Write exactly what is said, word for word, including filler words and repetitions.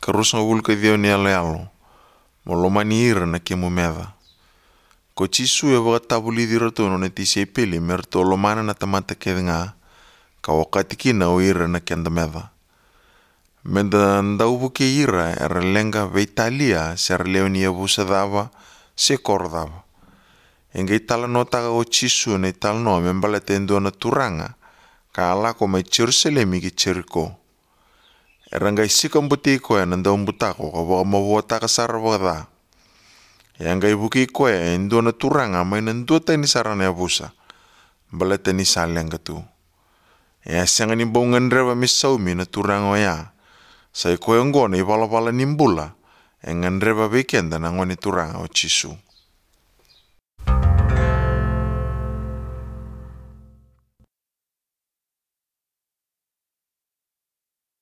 karus nga wul ka dio ni alo alo. Molomani ira na ke mumeda. Ko chisu e waka tabuli di rotono na ti se pili merto lomana na tamata ke nga ka wakati kina o ira na kenda meda. Meda ndau buke ira era lenga veitalia ser leoni e busa dava se kor dava. Enga itala no taga o chisu na itala no membala tendo na turanga ka ala ko mai Jerusalemi ki Jericho. Era ngai sika mbuti ko e nanda mbutako ka waka mawota ka sarabada. Ya ngai buki ko e ndo na turanga mai nando ta ni sarana ya busa. Mbala ta ni salenga tu. Ya sanga ni bongan reba misaumi na turanga ya. Sai ko ngone ibala bala nimbula. Engan reba weekend na ngone turanga o chisu.